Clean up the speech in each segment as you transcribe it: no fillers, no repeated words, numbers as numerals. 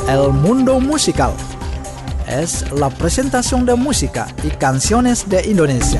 El Mundo Musical. Es la presentación de música y canciones de Indonesia.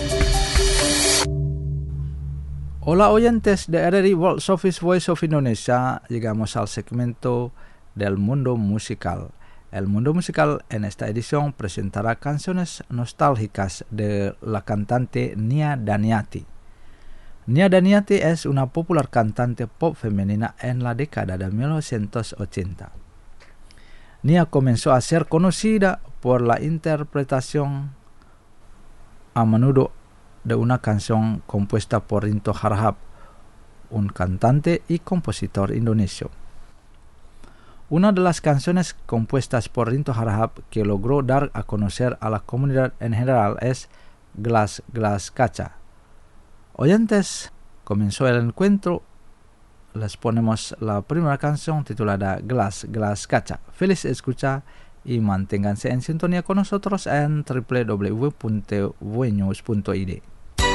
Hola oyentes de RRI World Service Voice of Indonesia, llegamos al segmento del Mundo Musical. El Mundo Musical en esta edición presentará canciones nostálgicas de la cantante Nia Daniati. Nia Daniati es una popular cantante pop femenina en la década de 1980. Nia comenzó a ser conocida por la interpretación a menudo de una canción compuesta por Rinto Harahap, un cantante y compositor indonesio. Una de las canciones compuestas por Rinto Harahap que logró dar a conocer a la comunidad en general es Gelas Gelas Kaca. Oyentes, comenzó el encuentro. Les ponemos la primera canción titulada Gelas Gelas Kaca. Feliz escucha y manténganse en sintonía con nosotros en www.vnews.id.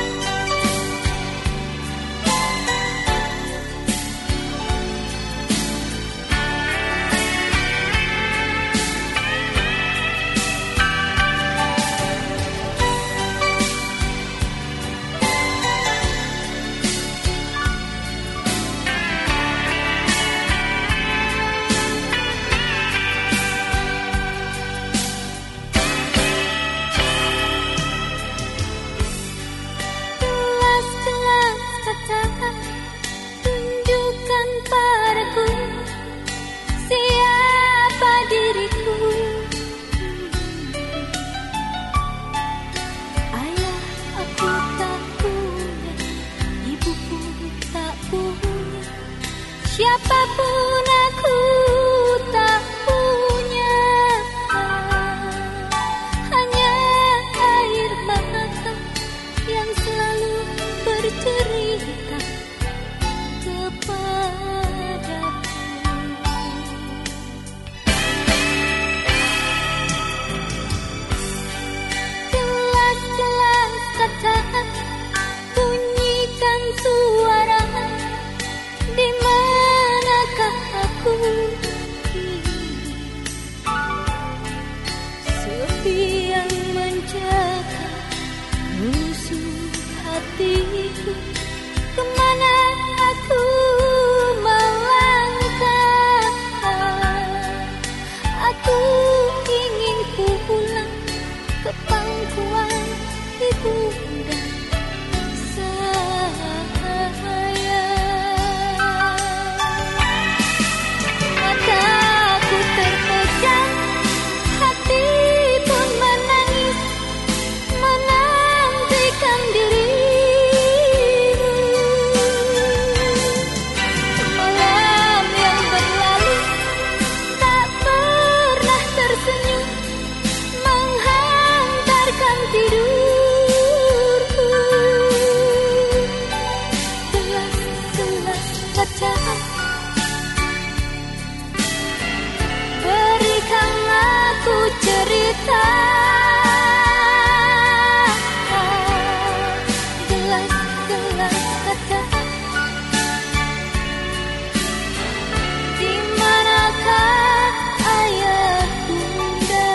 Siapapun aku tak punya, hanya air mata yang selalu bercerita kepadaku. Gelas-gelas kaca bunyikan suara, di manakah aku? Sepi yang menjaga menusuk hatiku, kemana aku melangkah? Aku ingin pulang ke pangkuan ibunda sayang. Mataku terpejam, hati pun menangis, menantikan dirimu. Malam yang berlalu tak pernah tersenyum, menghantarkan tidurku. Gelas-gelas kaca, berikanlah aku cerita. Gelas-gelas kaca, di manakah ayah bunda?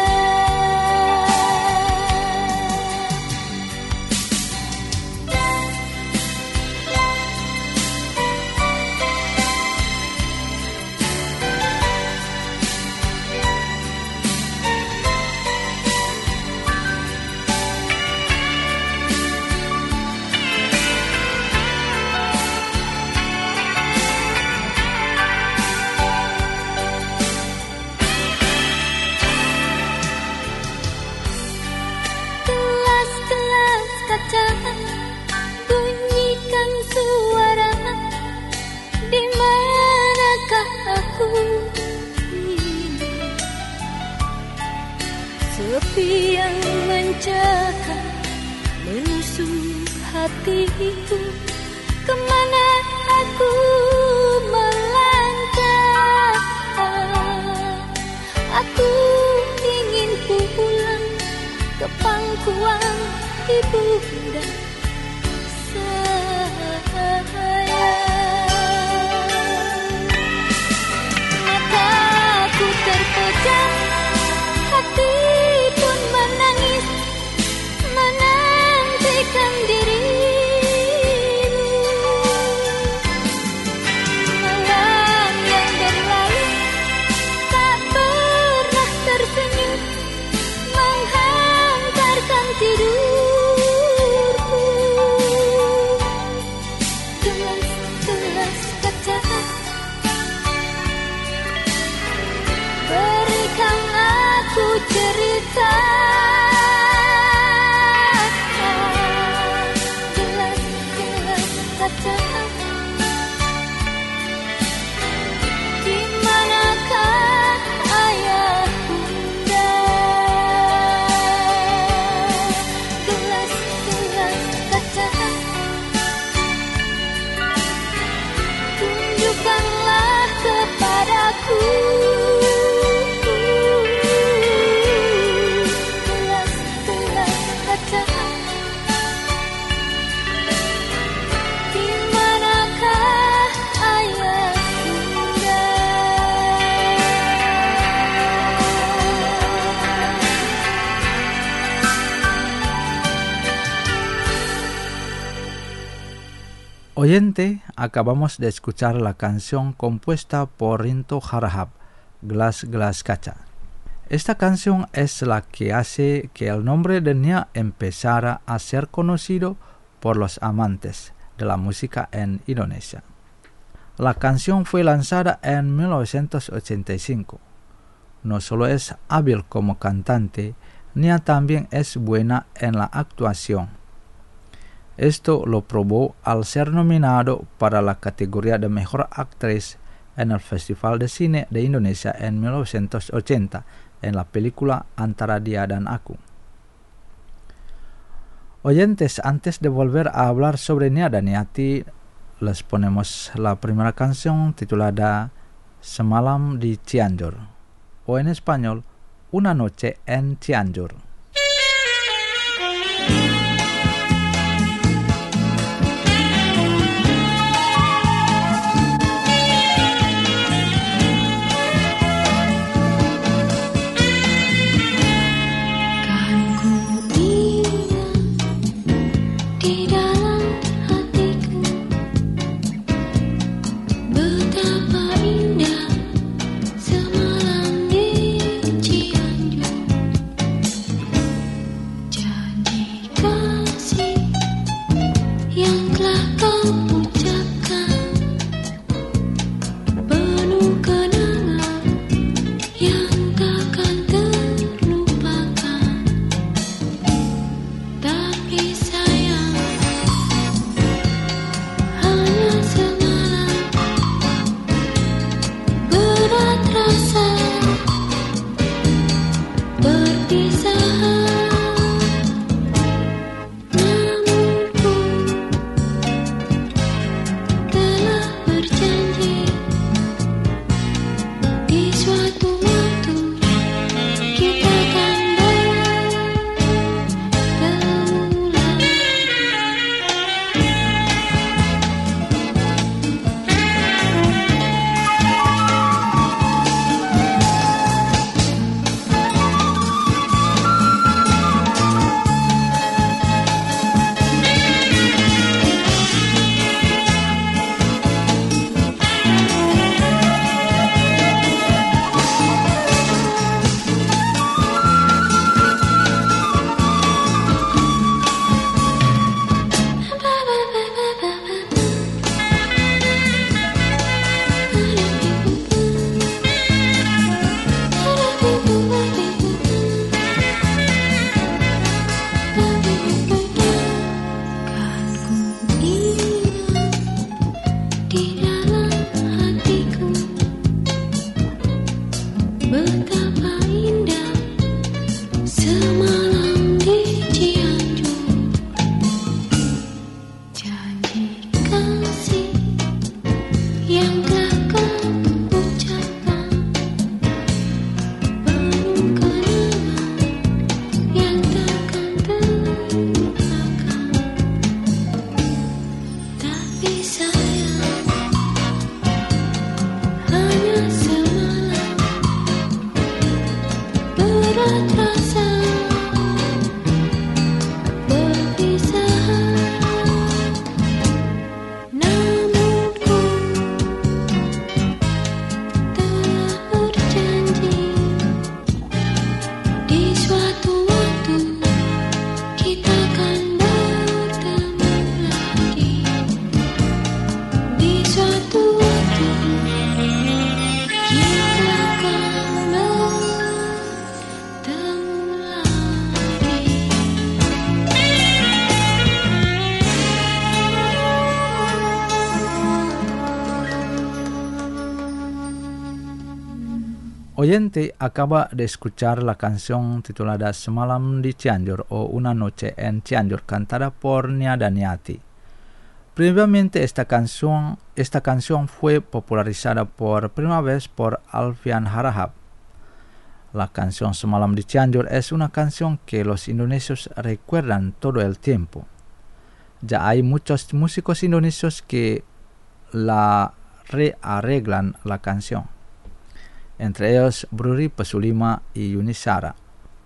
Gelas-gelas kaca bunyikan suara, di manakah aku? Sepi yang menjaga menusuk hatiku, kemana aku melangkah? Aku ingin pulang ke pangkuan ibunda sayang. Mataku terpejam, Oyente, acabamos de escuchar la canción compuesta por Rinto Harahap, Gelas Gelas Kaca. Esta canción es la que hace que el nombre de Nia empezara a ser conocido por los amantes de la música en Indonesia. La canción fue lanzada en 1985. No solo es hábil como cantante, Nia también es buena en la actuación. Esto lo probó al ser nominado para la categoría de Mejor Actriz en el Festival de Cine de Indonesia en 1980 en la película Antara Dia dan Aku. Oyentes, antes de volver a hablar sobre Nia Daniati, les ponemos la primera canción titulada Semalam di Cianjur, o en español, Una Noche en Cianjur. Oyente acaba de escuchar la canción titulada Semalam di Cianjur o Una Noche en Cianjur cantada por Nia Daniati. Previamente esta canción fue popularizada por primera vez por Alfian Harahap. La canción Semalam di Cianjur es una canción que los indonesios recuerdan todo el tiempo. Ya hay muchos músicos indonesios que la rearreglan la canción. Entre ellos Bruri Pesulima y Yunisara.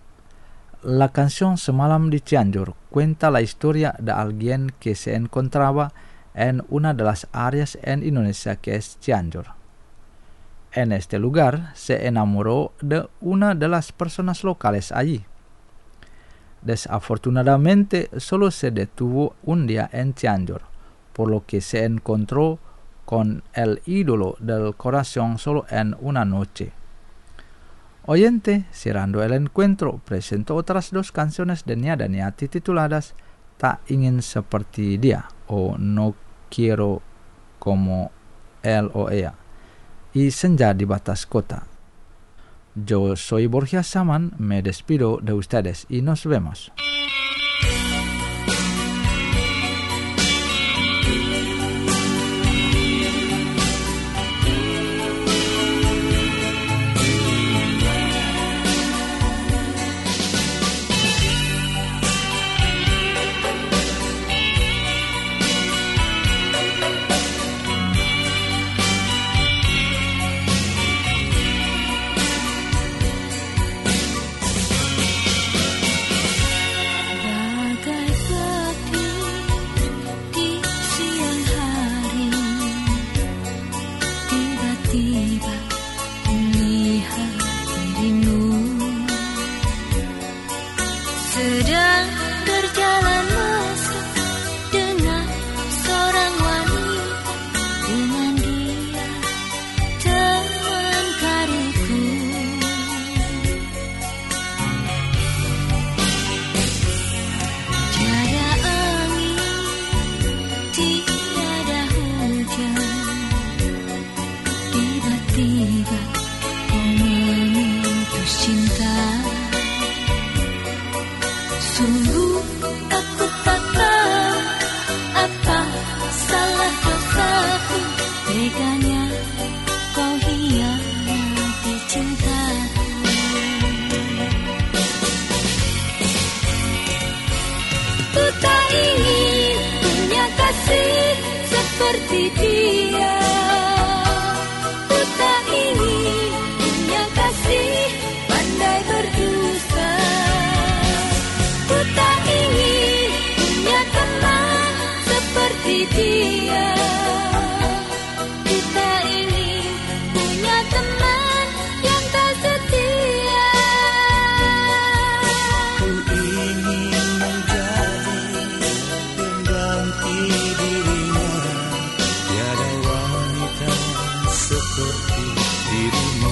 La canción Semalam di Cianjur cuenta la historia de alguien que se encontraba en una de las áreas en Indonesia que es Cianjur. En este lugar se enamoró de una de las personas locales allí. Desafortunadamente solo se detuvo un día en Cianjur, por lo que se encontró con el ídolo del corazón solo en una noche. Oyente, cerrando el encuentro, presentó otras 2 canciones de Nia Daniati tituladas Tak Ingin Seperti Dia o No Quiero Como Él o Ella y Senja di Batas Kota. Yo soy Borja Saman, me despido de ustedes y nos vemos. Seperti dia, ku tak ingin punya kasih pandai berdusta. Ku tak ingin punya teman seperti dia. Ku tak ingin punya teman yang tak setia. Ku ingin menjadi pengganti dirinya. Tiada wanita seperti dirimu.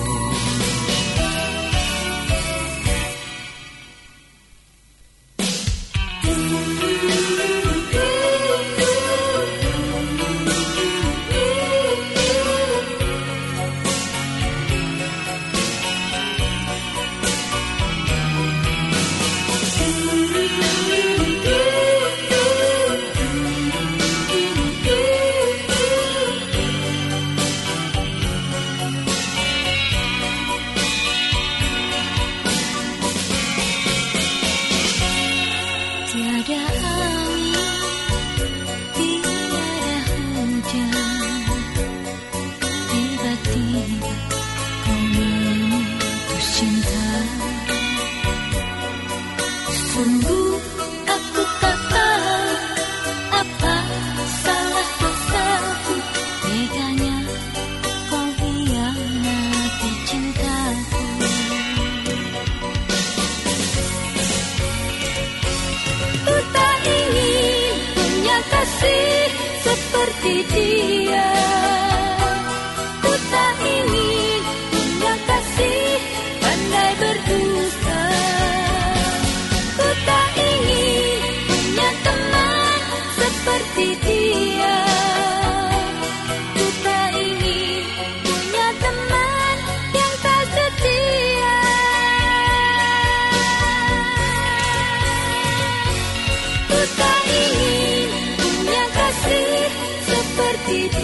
Tiada angin, tiada hujan, tiba-tiba kau memutus cinta. Sungguh aku tak tahu apa salah dosaku, teganya kau hianati cintaku. Ku tak ingin punya kasih seperti dia. Ku tak ingin punya kasih pandai berdusta. Ku tak ingin punya teman seperti dia. Ku tak ingin punya teman yang tak setia. Ku tak ingin punya kasih seperti dia.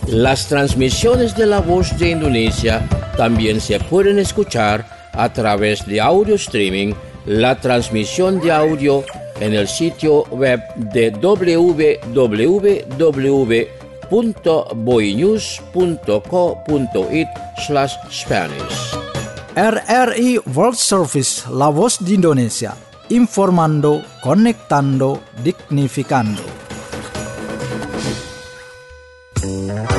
Las transmisiones de La Voz de Indonesia también se pueden escuchar a través de audio streaming, la transmisión de audio en el sitio web de www.boinews.co.it/Spanish. RRI World Service La Voz di Indonesia, informando, conectando, dignificando.